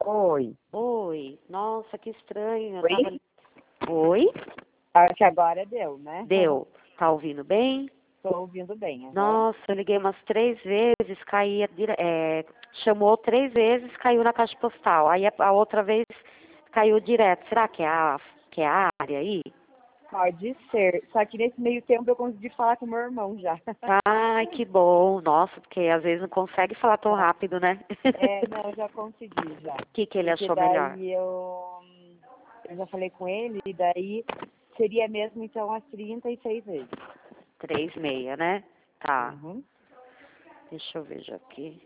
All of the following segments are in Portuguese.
Oi. Oi. Nossa, que estranho. Eu Oi? tava... Oi? Acho que agora deu, né? Deu. Tá ouvindo bem? Tô ouvindo bem. Uhum. Nossa, eu liguei umas 3 vezes, caía... chamou 3 vezes, caiu na caixa postal. Aí a outra vez caiu direto. Será que é a área aí? Pode ser. Só que nesse meio tempo eu consegui falar com meu irmão já. Ai, que bom. Nossa, porque às vezes não consegue falar tão rápido, né? Não, já consegui já. O que ele Porque achou melhor? daí eu já falei com ele e daí seria mesmo então as 36 vezes. 3,6, né? Tá. Uhum. Deixa eu ver já aqui.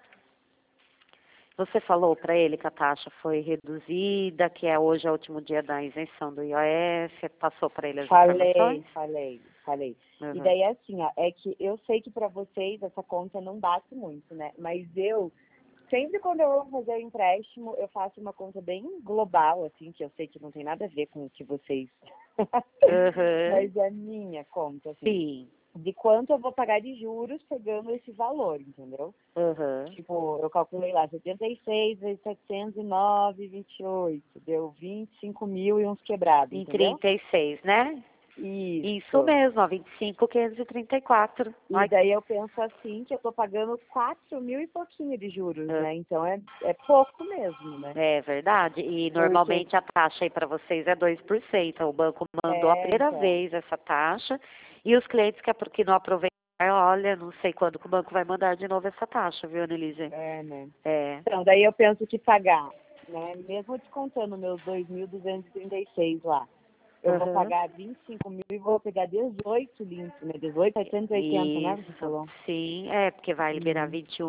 Você falou para ele que a taxa foi reduzida, que hoje é o último dia da isenção do IOF, passou para ele as informações? Falei. E Uhum. daí assim, ó, é que eu sei que para vocês essa conta não bate muito, né? Mas eu sempre quando eu vou fazer o empréstimo, eu faço uma conta bem global, assim, que eu sei que não tem nada a ver com o que vocês. Uhum. Mas é minha conta, assim. Sim. De quanto eu vou pagar de juros pegando esse valor, entendeu? Uhum. Tipo, eu calculei lá 76 vezes 709,28. Deu 25 mil e uns quebrados, Em entendeu? 36, né? Isso Isso. mesmo, ó, 25.534. E Ai, daí eu penso assim que eu tô pagando 4 mil e pouquinho de juros, ah, né? Então é pouco mesmo, né? é verdade. E Porque normalmente a taxa aí para vocês é 2%. O banco mandou a primeira então. vez essa taxa e os clientes que não aproveitam, olha, não sei quando que o banco vai mandar de novo essa taxa, viu, Annelise? Né? É. Então, daí eu penso que pagar, né? Mesmo descontando meus 2.236 lá, eu vou Uhum. pagar 25 mil e vou pegar 18 limpo, né? 18.780, né? Você Isso, falou? sim, porque vai liberar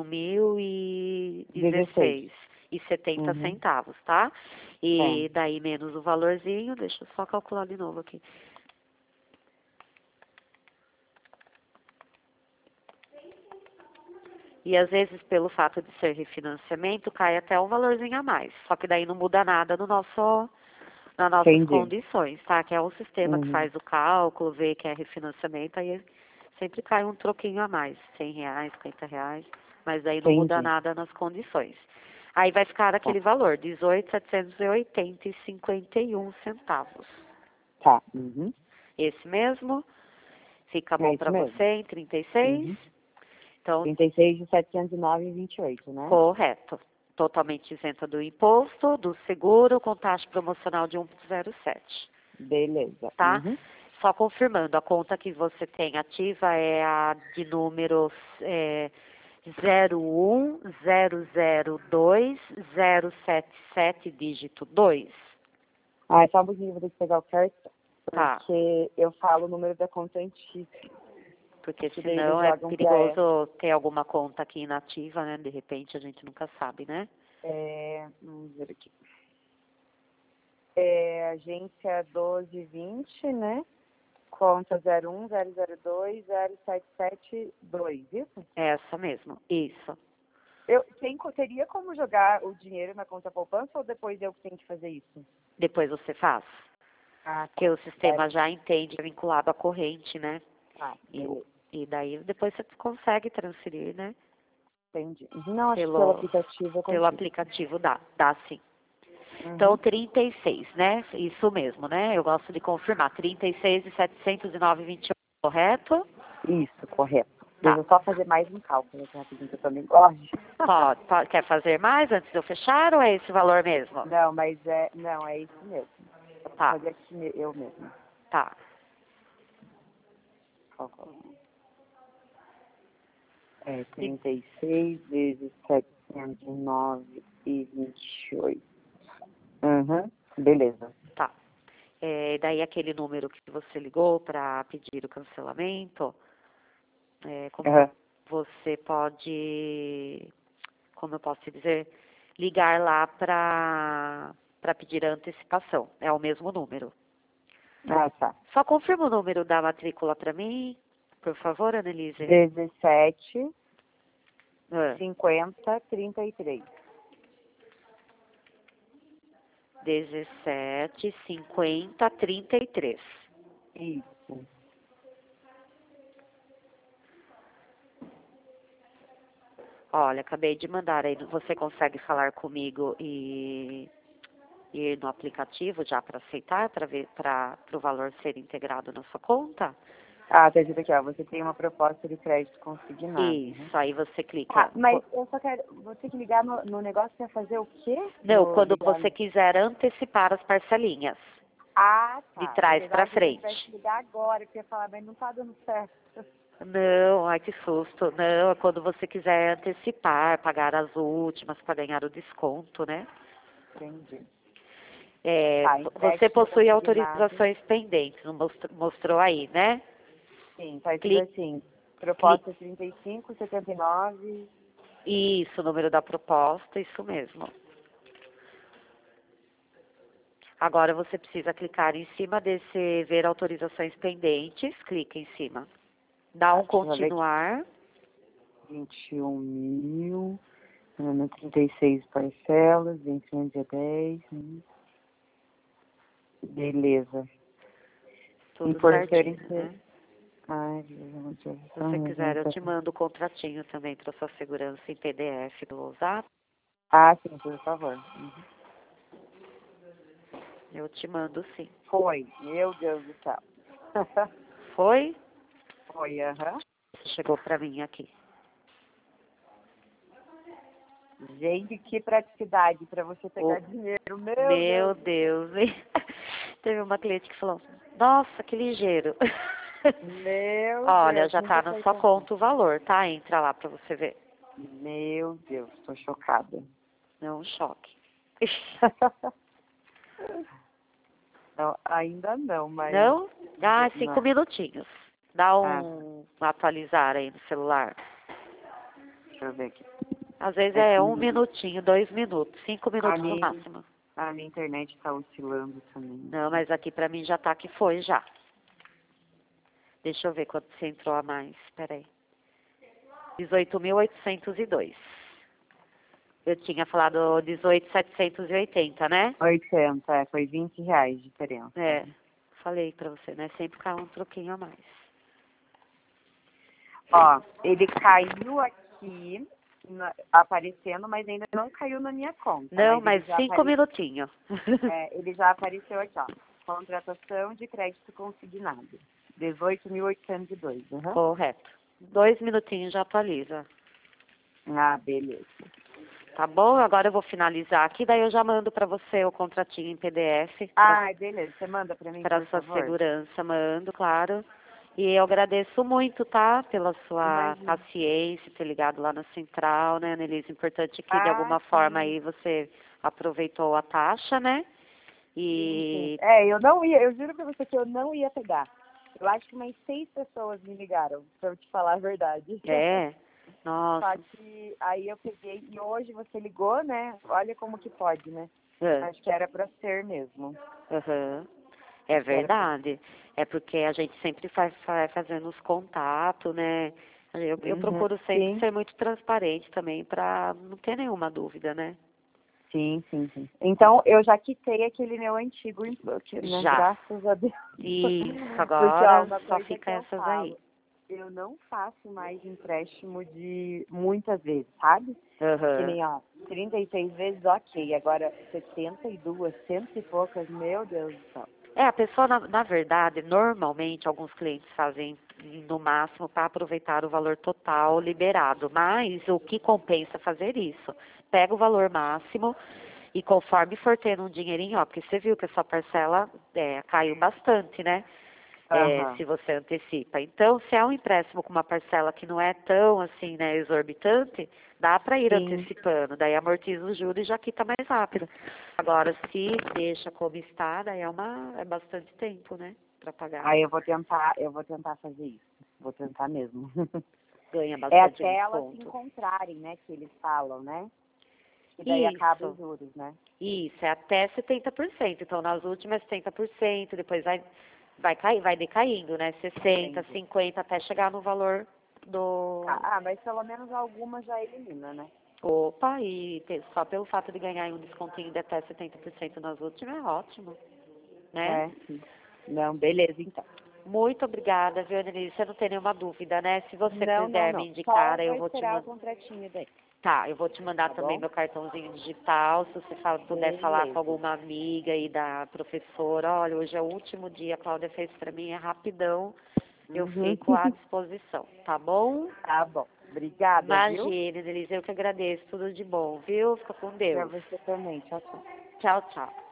16. 21.016,70 Uhum. centavos, tá? É. E daí menos o valorzinho, deixa eu só calcular de novo aqui. E às vezes, pelo fato de ser refinanciamento, cai até um valorzinho a mais. Só que daí não muda nada nas nossas Entendi. condições, tá? Que é o sistema que Uhum. faz o cálculo, vê que é refinanciamento, aí sempre cai um troquinho a mais, R$ 100, R$ 50, mas daí não muda Entendi. nada nas condições. Aí vai ficar Tá. aquele valor, 18.780,51 centavos. Tá. Uhum. Esse mesmo, fica É bom isso para mesmo. você em 36. Uhum. Então, 36 de 709,28, né? correto. Totalmente isenta do imposto, do seguro, com taxa promocional de 1,07, Beleza. tá? Uhum. Só confirmando, a conta que você tem ativa é a de números 01002-077, dígito 2. Ah, só um pouquinho, vou ter que pegar o cartão, Tá, porque eu falo o número da conta antiga, porque que daí eles senão é jogam pra essa. perigoso ter alguma conta aqui inativa, né? De repente a gente nunca sabe, né? Vamos ver aqui. Agência 1220, né? Conta 010020772, isso? É essa mesmo, isso. Teria como jogar o dinheiro na conta poupança ou depois eu que tenho que fazer isso? Depois você faz. Ah, tá. Porque o Daí, sistema já entende, é vinculado à corrente, né? tá, E, beleza. e daí depois você consegue transferir, né? Entendi. Não, acho que pelo Pelo, aplicativo eu pelo consigo. aplicativo dá sim. Então, Uhum. 36, né? Isso mesmo, né? Eu gosto de confirmar. 36.709,28, correto? Isso, correto. Deixa Tá. eu só fazer mais um cálculo aqui rapidinho, que eu também gosto. Pode. Quer fazer mais antes de eu fechar ou é esse valor mesmo? Não, mas não, é isso mesmo. Eu vou Tá, fazer aqui eu mesmo. tá. Cálculo. De- 36 vezes 709,28. Uhum, beleza. Tá. Daí aquele número que você ligou para pedir o cancelamento, como Uhum. você pode, como eu posso te dizer, ligar lá para pedir a antecipação. É o mesmo número. Ah, tá. Só confirma o número da matrícula para mim, por favor, Annelise. 17, Ah, 50, 33. 17,50,33. Isso. Olha, acabei de mandar aí. Você consegue falar comigo e ir no aplicativo já para aceitar, para ver, para o valor ser integrado na sua conta? Ah, tá dito aqui, ó. Você tem uma proposta de crédito consignado. Né? Isso, aí você Ah, clica. mas eu só quero. Você tem que ligar no negócio pra fazer o quê? Não, quando Ligar você no... quiser antecipar as parcelinhas, Ah, de tá. trás Beleza. para Ah, que você vai frente. ligar agora, porque eu ia falar, mas não tá dando certo. Não, ai que susto. Não, é quando você quiser antecipar, pagar as últimas para ganhar o desconto, né? Entendi. É, Tá, você empréstimo possui consignado. autorizações pendentes, não mostrou aí, né? Sim, tá escrito Clique, assim. clique. Proposta 3579. Isso, o número da proposta, isso mesmo. Agora você precisa clicar em cima desse ver autorizações pendentes, clica em cima. Dá Tá, um deixa eu ver aqui. continuar. 21 mil. 36 parcelas, 21 dia 10. Beleza. Tudo Importador certinho, inteiro. né? Ai, Se você quiser, eu te mando o contratinho também para sua segurança em PDF do Zap. Ah, sim, por favor. Eu te mando sim. Foi, meu Deus do céu. Foi? Foi, aham. Chegou para mim aqui. Gente, que praticidade para você pegar O- dinheiro, meu Meu Deus. Deus. Teve uma cliente que falou, nossa, que ligeiro. Meu Olha, Deus, já tá nunca na foi sua tão bom. conta o valor, tá? Entra lá para você ver. Meu Deus, tô chocada. Não, um choque. Não, ainda não, mas... Não? Ah, 5 minutinhos. Dá Ah, um atualizar aí no celular. deixa eu ver aqui. Às vezes É é que 1 minutinho, 2 minutos, cinco a minutos no minha, máximo. a minha internet tá oscilando também. Não, mas aqui pra mim já tá que foi já. Deixa eu ver quanto você entrou a mais. Peraí. 18.802. Eu tinha falado 18.780, né? 80, foi R$ 20 de diferença. É. Falei pra você, né? Sempre cai um troquinho a mais. Ó, ele caiu aqui, aparecendo, mas ainda não caiu na minha conta. Não, Mas ele mas já, 5 minutinhos. ele já apareceu aqui, ó. Contratação de crédito consignado. 18.802. Uhum. Correto. 2 minutinhos já atualiza. Ah, beleza. Tá bom? Agora eu vou finalizar aqui, daí eu já mando para você o contratinho em PDF Ah, beleza. Você manda pra mim, para por sua favor? segurança, mando, claro. E eu agradeço muito, tá? Pela sua Imagina. paciência, ter ligado lá na central, né, Annelise? Importante que de Ah, alguma forma sim. aí você aproveitou a taxa, né? Sim, sim. E Eu não ia, eu juro pra você que eu não ia pegar. Eu acho que umas 6 pessoas me ligaram, pra eu te falar a verdade. nossa, Só que aí eu peguei e hoje você ligou, né? Olha como que pode, né? é, Acho que era pra ser mesmo. aham. É Acho que era pra... verdade. É porque a gente sempre vai fazendo os contatos, né? Eu Uhum. procuro sempre Sim, ser muito transparente também, para não ter nenhuma dúvida, né? sim, sim, sim. Então eu já quitei aquele meu antigo, né? Já. Graças a Deus. Isso, Porque ó, agora uma só coisa fica que eu essas aí. falo, eu não faço mais empréstimo de muitas vezes, sabe? Que Aham. nem, ó, 36 vezes, ok. Agora, 72, cento e poucas, meu Deus do céu. É, a pessoa, na verdade, normalmente, alguns clientes fazem no máximo para aproveitar o valor total liberado, mas o que compensa fazer isso? Pega o valor máximo e conforme for tendo um dinheirinho, ó, porque você viu que a sua parcela caiu bastante, né? Aham. Se você antecipa. Então, se é um empréstimo com uma parcela que não é tão assim, né, exorbitante, dá para ir Sim. antecipando, daí amortiza os juros e já quita mais rápido. Agora, se deixa como está, daí é bastante tempo, né, para pagar. Aí eu vou tentar fazer isso. Vou tentar mesmo. Ganha É bastante até elas se desconto. encontrarem, né, que eles falam, né? Que daí acaba os Isso, juros, né? isso, é até 70%. Então, nas últimas 70%, depois vai cair, vai decaindo, né, 60, Entendi. 50, até chegar no valor do... Mas pelo menos algumas já elimina, né? Opa, e só pelo fato de ganhar um descontinho de até 70% nas últimas é ótimo, né? É, sim. Não, beleza, então. Muito obrigada, viu, Denise? Você não tem nenhuma dúvida, né? Se você Não, não, quiser me não. Só indicar, eu vou vou te esperar o mandar. contratinho daí. Tá, eu vou te mandar tá também bom? meu cartãozinho digital, se você puder falar com Beleza. alguma amiga aí da professora, olha, hoje é o último dia, a Cláudia fez pra mim, é rapidão, eu Uhum. fico à disposição, tá bom? Tá bom. Obrigada, viu? Imagine, Denise, eu que agradeço, tudo de bom, viu? Fica com Pra Deus. você também. Tchau, tchau. Tchau, tchau.